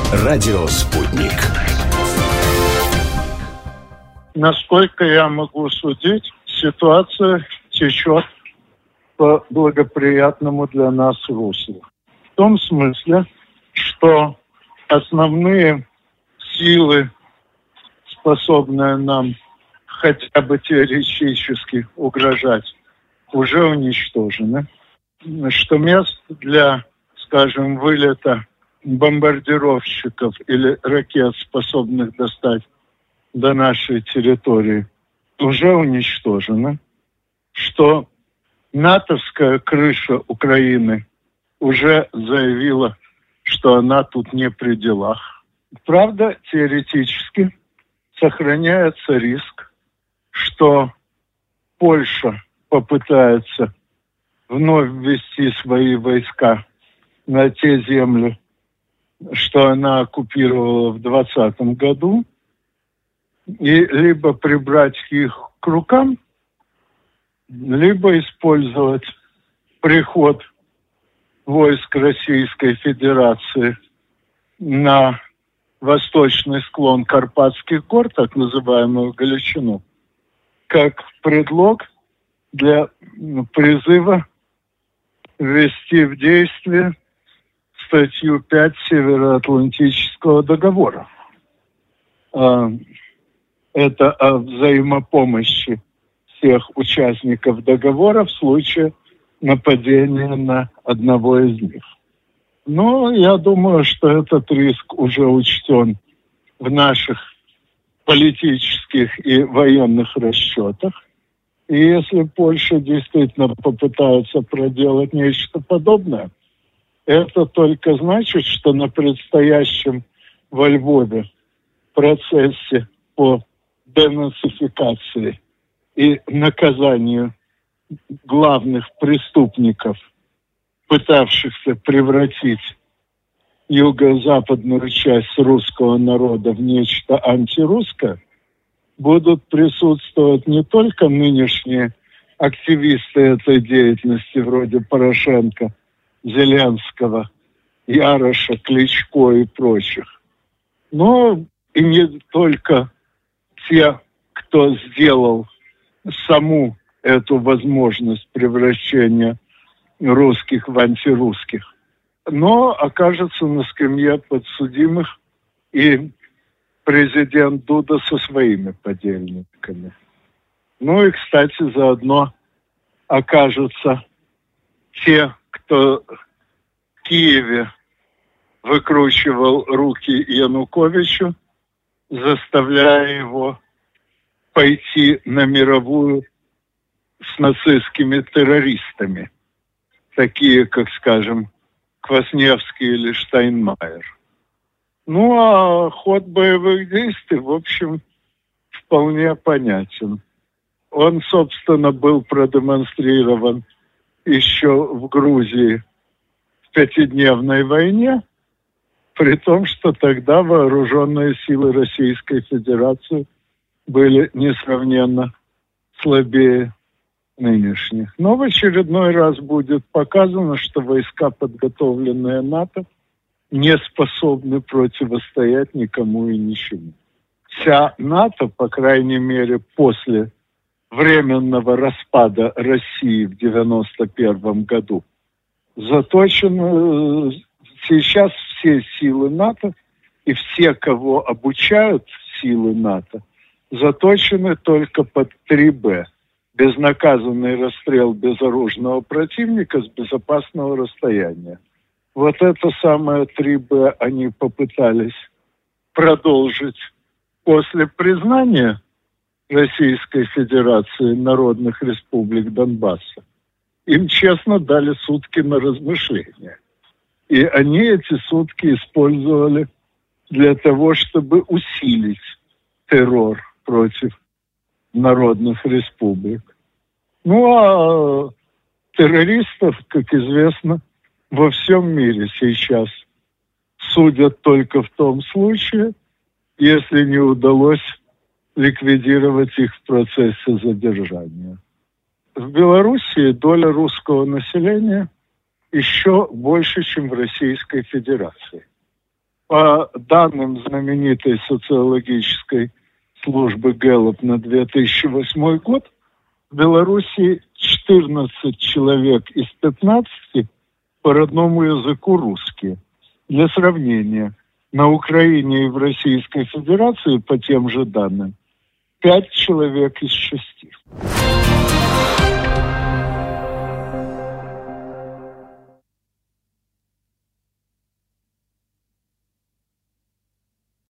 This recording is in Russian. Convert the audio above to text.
Радио «Спутник». Насколько я могу судить, ситуация течет по благоприятному для нас руслу. В том смысле, что основные силы, способные нам хотя бы теоретически угрожать, уже уничтожены. Что мест для, скажем, вылета бомбардировщиков или ракет, способных достать до нашей территории, уже уничтожено. Что натовская крыша Украины уже заявила, что она тут не при делах. Правда, теоретически сохраняется риск, что Польша попытается вновь ввести свои войска на те земли, что она оккупировала в 2020 году, и либо прибрать их к рукам, либо использовать приход войск Российской Федерации на восточный склон Карпатских гор, так называемую Галичину, как предлог для призыва ввести в действие статью 5 Североатлантического договора. Это о взаимопомощи всех участников договора в случае нападения на одного из них. Но я думаю, что этот риск уже учтен в наших политических и военных расчетах. И если Польша действительно попытается проделать нечто подобное, это только значит, что на предстоящем во Львове процессе по денацификации и наказанию главных преступников, пытавшихся превратить юго-западную часть русского народа в нечто антирусское, будут присутствовать не только нынешние активисты этой деятельности, вроде Порошенко, Зеленского, Яроша, Кличко и прочих, но и не только те, кто сделал саму эту возможность превращения русских в антирусских, но окажется на скамье подсудимых и президент Дуда со своими подельниками. Ну и, кстати, заодно окажутся те, кто в Киеве выкручивал руки Януковичу, заставляя его пойти на мировую с нацистскими террористами, такие, как, скажем, Квасневский или Штайнмайер. Ну, а ход боевых действий, в общем, вполне понятен. Он, собственно, был продемонстрирован еще в Грузии в пятидневной войне, при том, что тогда вооруженные силы Российской Федерации были несравненно слабее нынешних. Но в очередной раз будет показано, что войска, подготовленные НАТО, не способны противостоять никому и ничему. Вся НАТО, по крайней мере, после временного распада России в 1991 году, заточена. Сейчас все силы НАТО и все, кого обучают силы НАТО, заточены только под 3Б. Безнаказанный расстрел безоружного противника с безопасного расстояния. Вот это самое 3Б они попытались продолжить после признания Российской Федерации народных республик Донбасса. Им честно дали сутки на размышления. И они эти сутки использовали для того, чтобы усилить террор против народных республик. Ну, а террористов, как известно, во всем мире сейчас судят только в том случае, если не удалось ликвидировать их в процессе задержания. В Белоруссии доля русского населения еще больше, чем в Российской Федерации. По данным знаменитой социологической службы Гэллоп на 2008 год, в Беларуси 14 человек из 15 по родному языку русские. Для сравнения, на Украине и в Российской Федерации по тем же данным 5 человек из 6.